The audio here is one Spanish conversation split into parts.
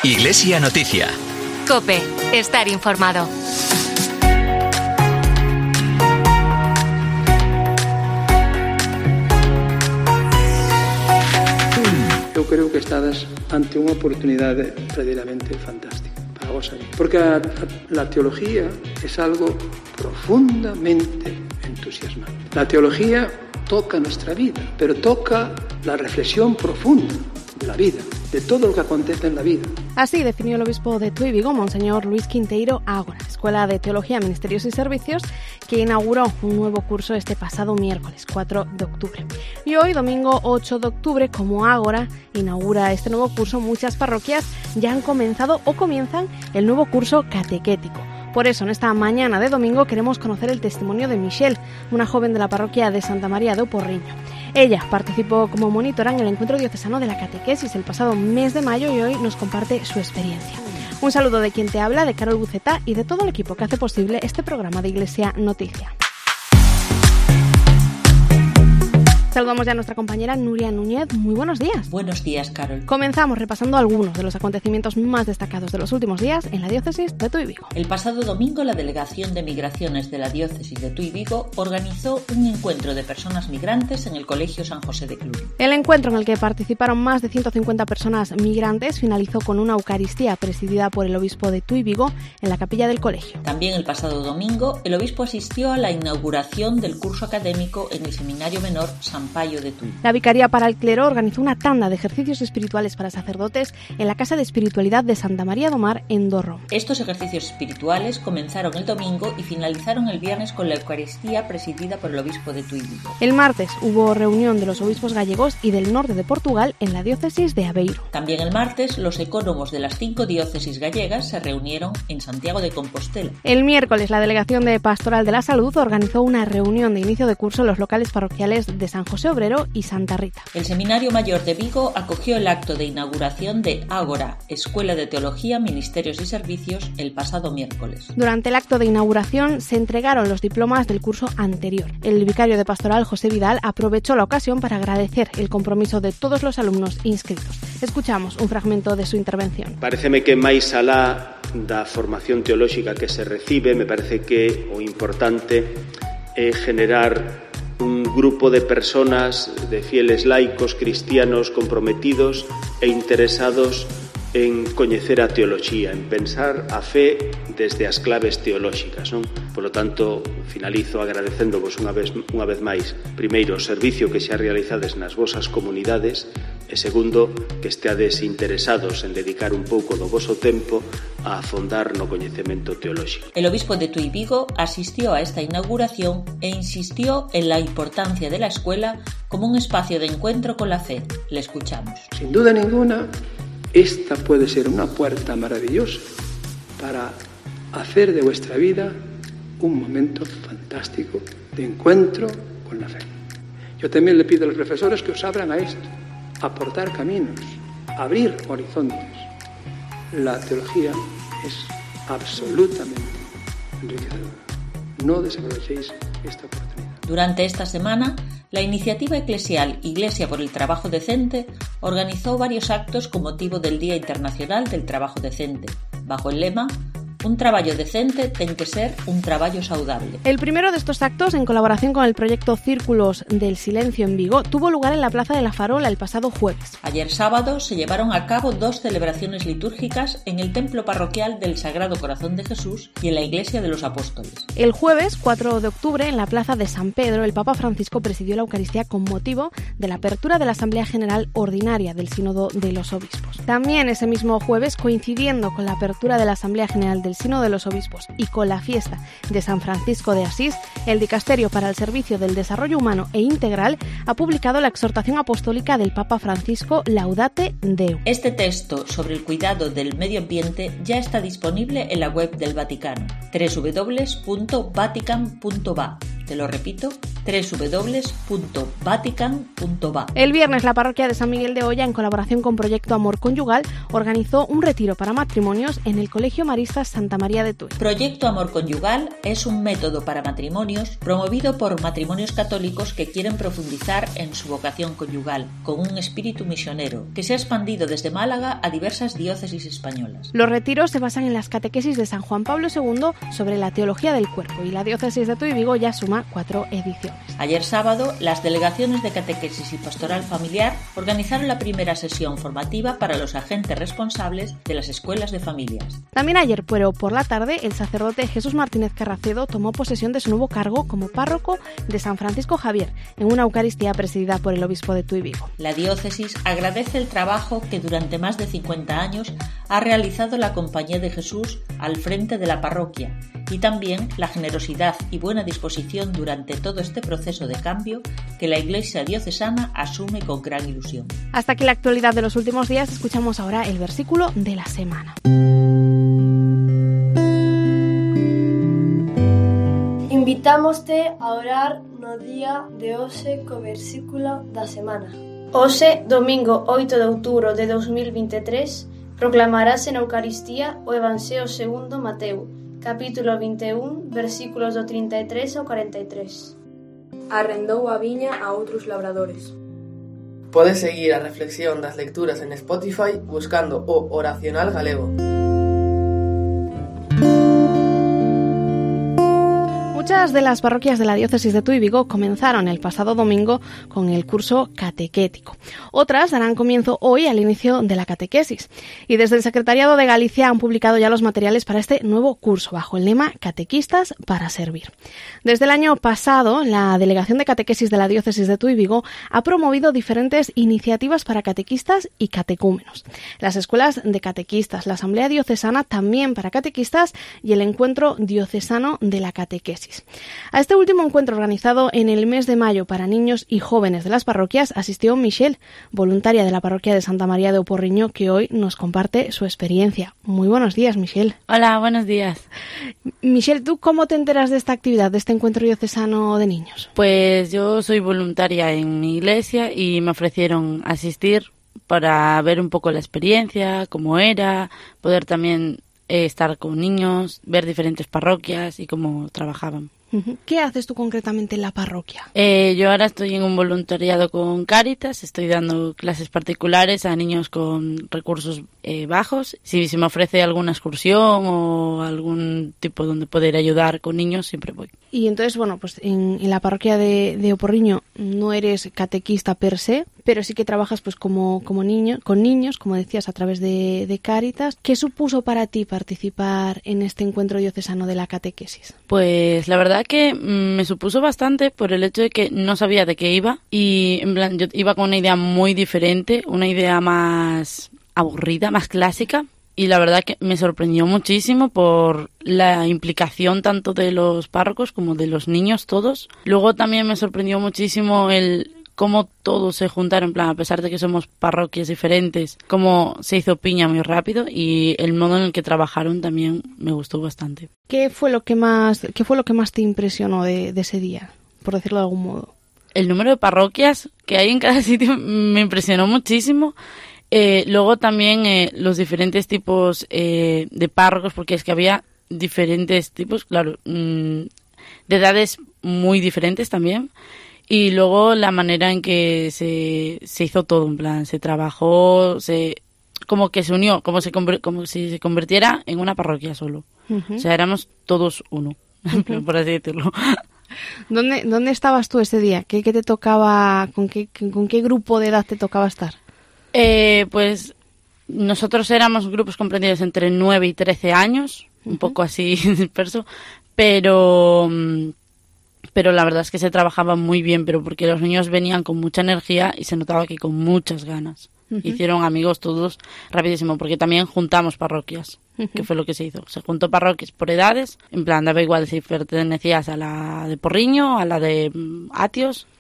Iglesia Noticia. COPE. Estar informado. Eu creo que estades ante unha oportunidade verdadeiramente fantástica para vos aí. Porque la teología es algo profundamente entusiasmante. La teología toca nuestra vida, pero toca la reflexión profunda de la vida, de todo lo que acontece en la vida. Así definió el obispo de Tui Vigo, Monseñor Luis Quinteiro Ágora, Escuela de Teología, Ministerios y Servicios, que inauguró un nuevo curso este pasado miércoles 4 de octubre. Y hoy, domingo 8 de octubre, como Ágora inaugura este nuevo curso, muchas parroquias ya han comenzado o comienzan el nuevo curso catequético. Por eso, en esta mañana de domingo queremos conocer el testimonio de Michelle, una joven de la parroquia de Santa María de Oporriño. Ella participó como monitora en el encuentro diocesano de la catequesis el pasado mes de mayo y hoy nos comparte su experiencia. Un saludo de quien te habla, de Carol Buceta y de todo el equipo que hace posible este programa de Iglesia Noticia. Saludamos ya a nuestra compañera Nuria Núñez. Muy buenos días. Buenos días, Carol. Comenzamos repasando algunos de los acontecimientos más destacados de los últimos días en la diócesis de Tui Vigo. El pasado domingo, la Delegación de Migraciones de la diócesis de Tui Vigo organizó un encuentro de personas migrantes en el Colegio San José de Cluny. El encuentro, en el que participaron más de 150 personas migrantes, finalizó con una Eucaristía presidida por el obispo de Tui Vigo en la capilla del colegio. También el pasado domingo, el obispo asistió a la inauguración del curso académico en el Seminario Menor San Payo de Tui. La Vicaría para el Clero organizó una tanda de ejercicios espirituales para sacerdotes en la Casa de Espiritualidad de Santa María do Mar en Dorro. Estos ejercicios espirituales comenzaron el domingo y finalizaron el viernes con la Eucaristía presidida por el obispo de Tui Vigo. El martes hubo reunión de los obispos gallegos y del norte de Portugal en la diócesis de Aveiro. También el martes los ecónomos de las 5 diócesis gallegas se reunieron en Santiago de Compostela. El miércoles la Delegación de Pastoral de la Salud organizó una reunión de inicio de curso en los locales parroquiales de San José Obrero y Santa Rita. El Seminario Mayor de Vigo acogió el acto de inauguración de Ágora, Escuela de Teología, Ministerios y Servicios, el pasado miércoles. Durante el acto de inauguración se entregaron los diplomas del curso anterior. El vicario de Pastoral, José Vidal, aprovechó la ocasión para agradecer el compromiso de todos los alumnos inscritos. Escuchamos un fragmento de su intervención. Pareceme que máis alá da formación teolóxica que se recibe, me parece que o importante é generar un grupo de personas, de fieles laicos, cristianos comprometidos e interesados en coñecer a teoloxía, en pensar a fe desde as claves teolóxicas, non? Por lo tanto, finalizo agradecéndovos unha vez máis, primeiro, o servicio que xa realizades nas vosas comunidades e segundo, que esteades interesados en dedicar un pouco do voso tempo a afondar no coñecemento teolóxico. El obispo de Tui Vigo asistió a esta inauguración e insistió en la importancia de la escuela como un espacio de encuentro con la fe. Le escuchamos. Sin duda ninguna, esta puede ser una puerta maravillosa para hacer de vuestra vida un momento fantástico de encuentro con la fe. Yo también le pido a los profesores que os abran a esto, aportar caminos, abrir horizontes. La teología es absolutamente enriquecedora. No desaprovechéis esta oportunidad. Durante esta semana, la iniciativa eclesial Iglesia por el Trabajo Decente organizó varios actos con motivo del Día Internacional del Trabajo Decente, bajo el lema Un traballo decente ten que ser un traballo saudable. El primero de estos actos, en colaboración con el proyecto Círculos del Silencio en Vigo, tuvo lugar en la Plaza de la Farola el pasado jueves. Ayer sábado se llevaron a cabo 2 celebraciones litúrgicas en el templo parroquial del Sagrado Corazón de Jesús y en la Iglesia de los Apóstoles. El jueves, 4 de octubre, en la Plaza de San Pedro, el Papa Francisco presidió la Eucaristía con motivo de la apertura de la Asamblea General Ordinaria del Sínodo de los Obispos. También ese mismo jueves, coincidiendo con la apertura de la Asamblea General del Sínodo de los Obispos y con la fiesta de San Francisco de Asís, el Dicasterio para el Servicio del Desarrollo Humano e Integral ha publicado la exhortación apostólica del Papa Francisco Laudate Deum. Este texto sobre el cuidado del medio ambiente ya está disponible en la web del Vaticano, www.vatican.va, Te lo repito, www.vatican.va. El viernes la parroquia de San Miguel de Oya, en colaboración con Proyecto Amor Conyugal, organizó un retiro para matrimonios en el Colegio Maristas Santa María de Tui. Proyecto Amor Conyugal es un método para matrimonios promovido por matrimonios católicos que quieren profundizar en su vocación conyugal, con un espíritu misionero, que se ha expandido desde Málaga a diversas diócesis españolas. Los retiros se basan en las catequesis de San Juan Pablo II sobre la teología del cuerpo, y la diócesis de Tui Vigo ya suma 4 ediciones. Ayer sábado, las delegaciones de catequesis y pastoral familiar organizaron la primera sesión formativa para los agentes responsables de las escuelas de familias. También ayer, pero por la tarde, el sacerdote Jesús Martínez Carracedo tomó posesión de su nuevo cargo como párroco de San Francisco Javier, en una Eucaristía presidida por el obispo de Tui Vigo. La diócesis agradece el trabajo que durante más de 50 años ha realizado la Compañía de Jesús al frente de la parroquia, y también la generosidad y buena disposición durante todo este proceso de cambio que la Iglesia diocesana asume con gran ilusión. Hasta aquí la actualidad de los últimos días. Escuchamos ahora el versículo de la semana. Invitámoste a orar no día de hoxe co versículo da semana. Hoxe, domingo 8 de outubro de 2023, proclamarase na Eucaristía o Evanxeo segundo Mateo, capítulo 21, versículos do 33 ao 43. Arrendou a viña a outros labradores. Podes seguir a reflexión das lecturas en Spotify buscando o Oracional Galego. Muchas de las parroquias de la diócesis de Tui Vigo comenzaron el pasado domingo con el curso catequético. Otras darán comienzo hoy al inicio de la catequesis. Y desde el Secretariado de Galicia han publicado ya los materiales para este nuevo curso, bajo el lema Catequistas para servir. Desde el año pasado, la Delegación de Catequesis de la diócesis de Tui Vigo ha promovido diferentes iniciativas para catequistas y catecúmenos. Las escuelas de catequistas, la Asamblea Diocesana también para catequistas y el Encuentro Diocesano de la Catequesis. A este último encuentro, organizado en el mes de mayo para niños y jóvenes de las parroquias, asistió Michelle, voluntaria de la parroquia de Santa María de Oporriño, que hoy nos comparte su experiencia. Muy buenos días, Michelle. Hola, buenos días. Michelle, ¿tú cómo te enteras de esta actividad, de este encuentro diocesano de niños? Pues yo soy voluntaria en mi iglesia y me ofrecieron asistir para ver un poco la experiencia, cómo era, poder también estar con niños, ver diferentes parroquias y cómo trabajaban. ¿Qué haces tú concretamente en la parroquia? Yo ahora estoy en un voluntariado con Cáritas, estoy dando clases particulares a niños con recursos bajos. Si me ofrece alguna excursión o algún tipo donde poder ayudar con niños, siempre voy. Y entonces, bueno, pues en la parroquia de Oporriño no eres catequista per se, pero sí que trabajas pues como niño, con niños, como decías, a través de Cáritas. ¿Qué supuso para ti participar en este encuentro diocesano de la catequesis? Pues la verdad que me supuso bastante por el hecho de que no sabía de qué iba y en plan yo iba con una idea muy diferente, una idea más aburrida, más clásica. Y la verdad que me sorprendió muchísimo por la implicación tanto de los párrocos como de los niños todos. Luego también me sorprendió muchísimo el cómo todos se juntaron, en plan, a pesar de que somos parroquias diferentes, cómo se hizo piña muy rápido y el modo en el que trabajaron también me gustó bastante. ¿Qué fue lo que más te impresionó de ese día, por decirlo de algún modo? El número de parroquias que hay en cada sitio me impresionó muchísimo. Luego también los diferentes tipos de párrocos, porque es que había diferentes tipos, claro, de edades muy diferentes también. Y luego la manera en que se hizo todo, en plan, se trabajó, como que se unió, como si se convirtiera en una parroquia solo. O sea, éramos todos uno, por así decirlo. ¿Dónde estabas tú ese día? ¿Qué te tocaba, con qué grupo de edad te tocaba estar? Pues nosotros éramos grupos comprendidos entre 9 y 13 años, un poco así disperso, pero la verdad es que se trabajaba muy bien, pero porque los niños venían con mucha energía y se notaba que con muchas ganas. Hicieron amigos todos rapidísimo, porque también juntamos parroquias, que fue lo que se hizo. Se juntó parroquias por edades, en plan, daba igual si pertenecías a la de Porriño, a la de Atios,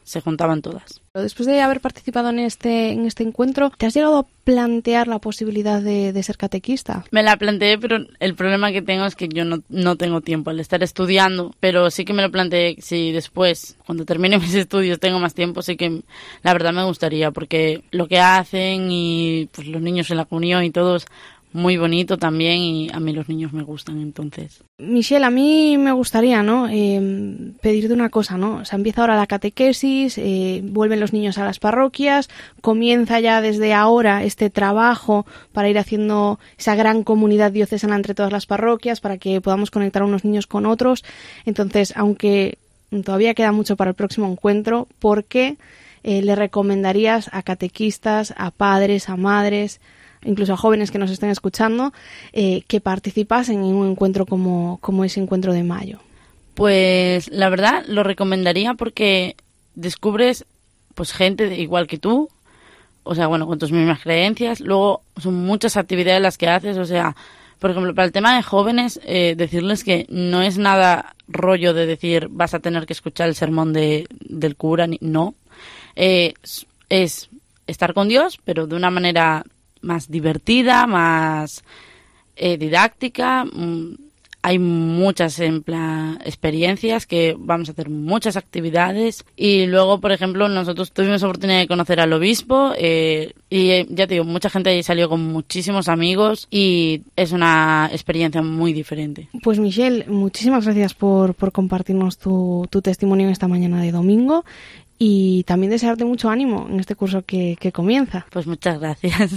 se juntaban todas. Después de haber participado en este encuentro, ¿te has llegado a plantear la posibilidad de ser catequista? Me la planteé, pero el problema que tengo es que yo no tengo tiempo al estar estudiando, pero sí que me lo planteé si después, cuando termine mis estudios, tengo más tiempo, sí que la verdad me gustaría, porque lo que hacen y pues los niños en la comunión y todo es muy bonito también, y a mí los niños me gustan, entonces. Michelle, a mí me gustaría, ¿no? Pedirte una cosa, ¿no? O sea, empieza ahora la catequesis, vuelven los niños a las parroquias, comienza ya desde ahora este trabajo para ir haciendo esa gran comunidad diocesana entre todas las parroquias, para que podamos conectar a unos niños con otros. Entonces, aunque todavía queda mucho para el próximo encuentro, ¿por qué le recomendarías a catequistas, a padres, a madres, incluso a jóvenes que nos estén escuchando, que participasen en un encuentro como ese encuentro de mayo? Pues la verdad lo recomendaría porque descubres pues gente igual que tú, o sea, bueno, con tus mismas creencias. Luego son muchas actividades las que haces, o sea, por ejemplo, para el tema de jóvenes, decirles que no es nada rollo de decir vas a tener que escuchar el sermón del cura, no. Es estar con Dios, pero de una manera más divertida, más didáctica. Hay muchas experiencias que vamos a hacer, muchas actividades. Y luego, por ejemplo, nosotros tuvimos oportunidad de conocer al obispo y ya te digo, mucha gente ahí salió con muchísimos amigos y es una experiencia muy diferente. Pues Michelle, muchísimas gracias por compartirnos tu testimonio esta mañana de domingo. Y también desearte mucho ánimo en este curso que comienza. Pues muchas gracias.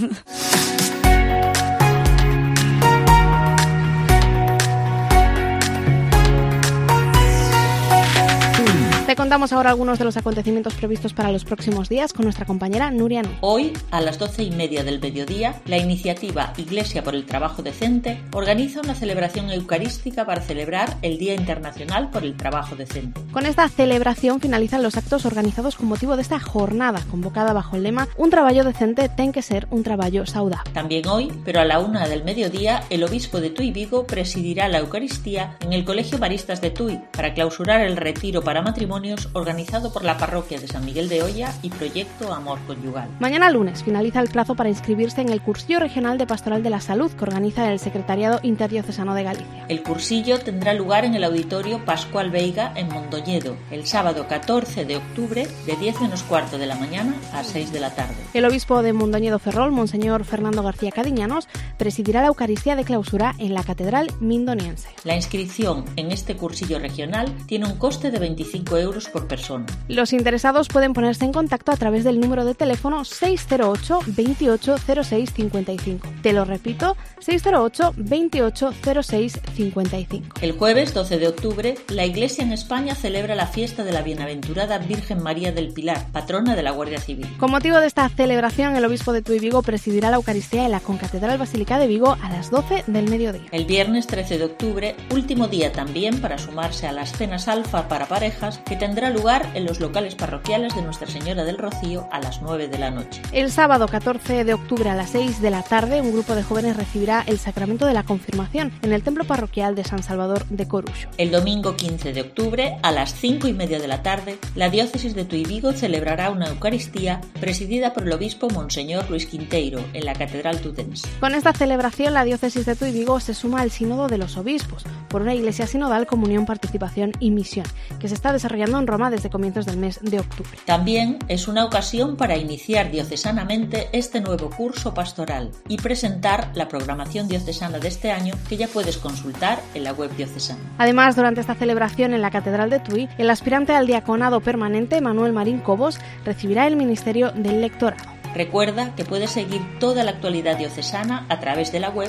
Te contamos ahora algunos de los acontecimientos previstos para los próximos días con nuestra compañera Nuria Nu. Hoy, a las 12:30 del mediodía, la iniciativa Iglesia por el Trabajo Decente organiza una celebración eucarística para celebrar el Día Internacional por el Trabajo Decente. Con esta celebración finalizan los actos organizados con motivo de esta jornada, convocada bajo el lema Un traballo decente ten que ser un traballo saudable. También hoy, pero a la 1 del mediodía, el obispo de Tui Vigo presidirá la Eucaristía en el Colegio Maristas de Tui para clausurar el retiro para matrimonios organizado por la parroquia de San Miguel de Oya y Proyecto Amor Conyugal. Mañana lunes finaliza el plazo para inscribirse en el cursillo regional de Pastoral de la Salud que organiza el Secretariado Interdiocesano de Galicia. El cursillo tendrá lugar en el Auditorio Pascual Veiga en Mondoñedo el sábado 14 de octubre de 10 menos cuarto de la mañana a 6 de la tarde. El obispo de Mondoñedo Ferrol, Monseñor Fernando García Cadiñanos, presidirá la Eucaristía de clausura en la Catedral Mindoniense. La inscripción en este cursillo regional tiene un coste de 25 euros por persona. Los interesados pueden ponerse en contacto a través del número de teléfono 608 28 06 55. Te lo repito, 608 28 06 55. El jueves 12 de octubre, la Iglesia en España celebra la fiesta de la Bienaventurada Virgen María del Pilar, patrona de la Guardia Civil. Con motivo de esta celebración, el obispo de Tui Vigo presidirá la Eucaristía en la Concatedral Basílica de Vigo a las 12 del mediodía. El viernes 13 de octubre, último día también para sumarse a las cenas alfa para parejas que tendrá lugar en los locales parroquiales de Nuestra Señora del Rocío a las 9 de la noche. El sábado 14 de octubre a las 6 de la tarde, un grupo de jóvenes recibirá el sacramento de la confirmación en el templo parroquial de San Salvador de Coruxo. El domingo 15 de octubre a las 5:30 de la tarde, la diócesis de Tui Vigo celebrará una Eucaristía presidida por el obispo Monseñor Luis Quinteiro en la Catedral Tudense. Con esta celebración, la diócesis de Tui Vigo se suma al Sínodo de los Obispos por una iglesia sinodal, comunión, participación y misión, que se está desarrollando en Roma desde comienzos del mes de octubre. También es una ocasión para iniciar diocesanamente este nuevo curso pastoral y presentar la programación diocesana de este año, que ya puedes consultar en la web diocesana. Además, durante esta celebración en la Catedral de Tui, el aspirante al diaconado permanente, Manuel Marín Cobos, recibirá el ministerio del lectorado. Recuerda que puedes seguir toda la actualidad diocesana a través de la web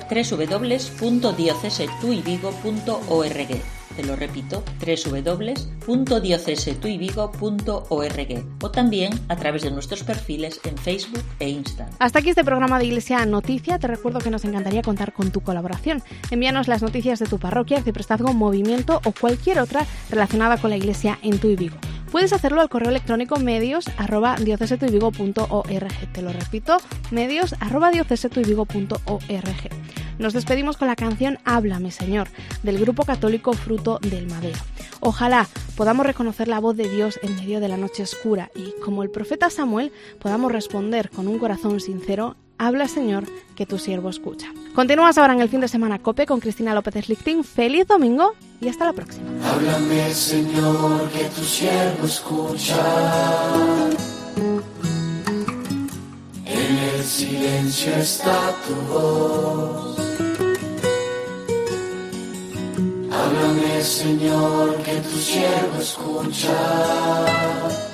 www.diocesetuivigo.org. Te lo repito, www.diocesetuivigo.org, o también a través de nuestros perfiles en Facebook e Instagram. Hasta aquí este programa de Iglesia Noticia. Te recuerdo que nos encantaría contar con tu colaboración. Envíanos las noticias de tu parroquia, arciprestazgo, movimiento o cualquier otra relacionada con la Iglesia en Tui Vigo. Puedes hacerlo al correo electrónico medios@diocesetuivigo.org. Te lo repito, medios@diocesetuivigo.org. Nos despedimos con la canción Háblame, Señor, del grupo católico Fruto del Madero. Ojalá podamos reconocer la voz de Dios en medio de la noche oscura y, como el profeta Samuel, podamos responder con un corazón sincero: habla, Señor, que tu siervo escucha. Continúas ahora en el Fin de Semana COPE con Cristina López-Slichting. ¡Feliz domingo! Y hasta la próxima. Háblame, Señor, que tu siervo escucha. En el silencio está tu voz. Háblame, Señor, que tu siervo escucha.